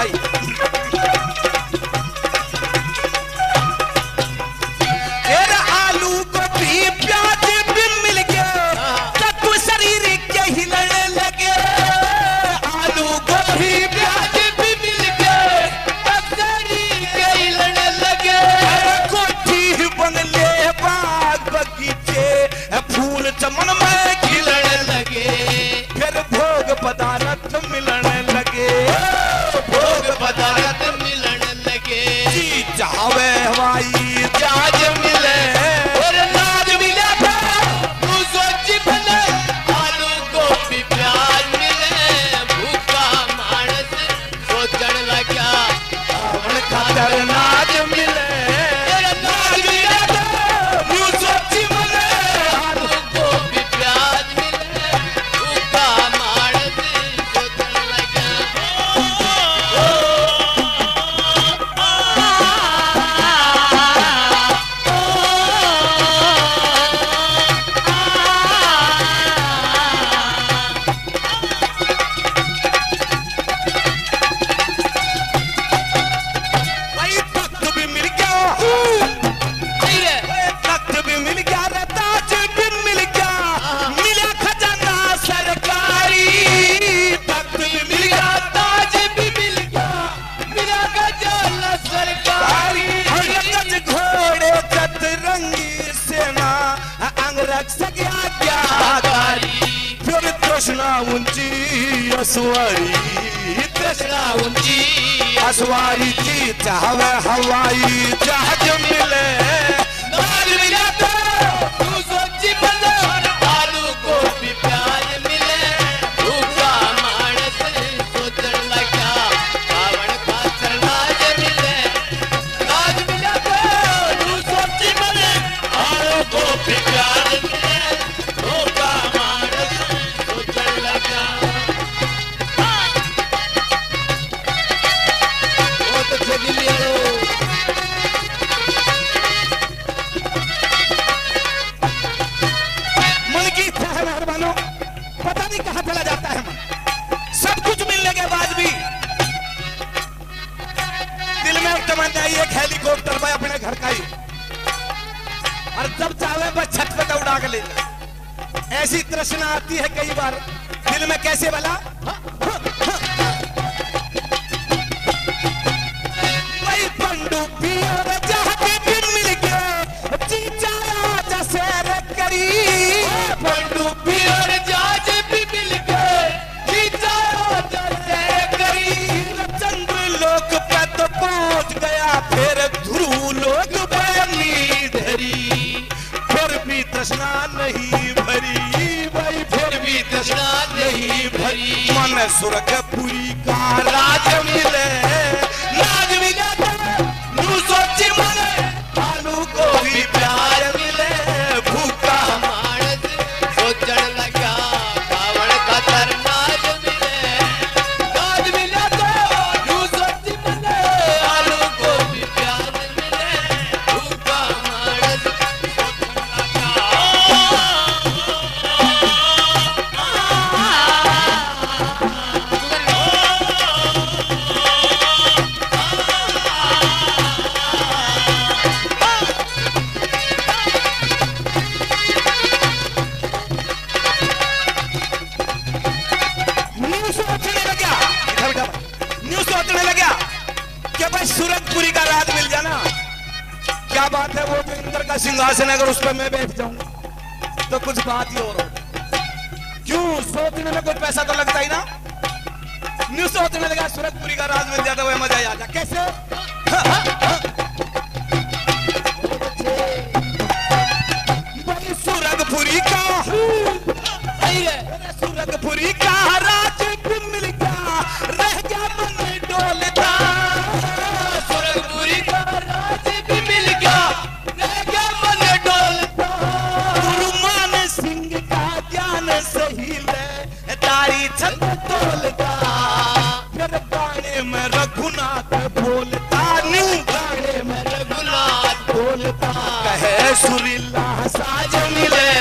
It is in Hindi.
भाई। तेरा आलू गोभी प्याज भी मिल गया तब शरीर के हिलने लगे। आलू गोभी प्याज भी मिल गया तब शरीर के हिलने लगे। कोठी बंगले बाग बगीचे फूल चमन में खिलने लगे। फिर भोग पदार्थ मिलने लगे। भोग पदार्थ मिलने लगे। जी चाहे हवाई जहाज मिले और नाज मिले तू सोच बने। आलू गोभी प्याज मिले भूखा मानस सोचने लगा रावण खातर नाज मिले। नाज मिले तू सोच बने। आलू गोभी प्याज मिले भूखा मानस सोचने लगा। भाई तख्त भी मिल गया। तख्त भी मिल गया रे ताज भी मिल गया। मिला खजाना सरकारी। तख्त भी मिल गया ताज भी मिल गया। मिला खजाना सरकारी। गज घोड़े चतरंगी सेना अंगरक्षक आज्ञाकारी। फिर तृष्णा ऊंची असवारी। तृष्णा ऊंची असवारी जी चाहे हवाई जहाज मिले। नाज मिले तो तू सोची बने। आलू गोभी प्याज मिले भूखा मानस सोचने लगा रावण खातर नाज मिले। नाज मिले तो तू सोची बने। आलू गोभी प्याज मिले भूखा मानस सोचने लगा। बहुत अच्छे दिल यारो। मन की इच्छा है मेहरबानों, पता नहीं कहां चला जाता है मन। सब कुछ मिलने के बाद भी दिल में एक तमन्ना आई एक हेलीकॉप्टर में अपने घर का ही। और जब चाहे बस छत पे तो उड़ा के ले जाए। ऐसी तृष्णा आती है कई बार दिल में। कैसे वाला वही पंडुपी और जहाज भी मिल गए। जीजा राजा सैर करी। पंडुपी और जहाज भी मिल गए। जीजा राजा सैर करी। चंद्र लोक पे तो पहुंच गया। फिर ध्रुव लोक पे धरी। फिर भी तृष्णा नहीं भरी। भाई फिर भी तृष्णा नहीं भरी। मन स्वर्गपुरी का राज मिले। नाज मिले तू सोची मने। आलू गोभी प्याज मिले भूखा मानस सोचने लगा रावण खातर नाज मिले। नाज मिले तू सोची मने। आलू गोभी प्याज मिले भूखा मानस सोचने लगा। न्यूज़ सोचने लगा कि भाई सूरजपुरी का राज मिल जाना क्या बात है। वो तो इंद्र का सिंहासन अगर उस पर मैं बैठ जाऊं तो कुछ बात ही और हो। क्यों सोचने में कोई पैसा तो लगता ही ना। न्यूज़ सोचने लगा सूरजपुरी का राज मिल जाता वो मजा ही आ जाता। कैसे भाई सूरजपुरी का सूरजपुरी का राज भी मिल गया। रह गया मन डोलता। सूरजपुरी का राज भी मिल गया। रह गया मन डोलता। गुरुमान सिंह का ज्ञान सही ले तारी छत तोलता। फिर गाने में रघुनाथ बोलता। न्यू गाने में रघुनाथ बोलता। कहे सुरीला साज मिले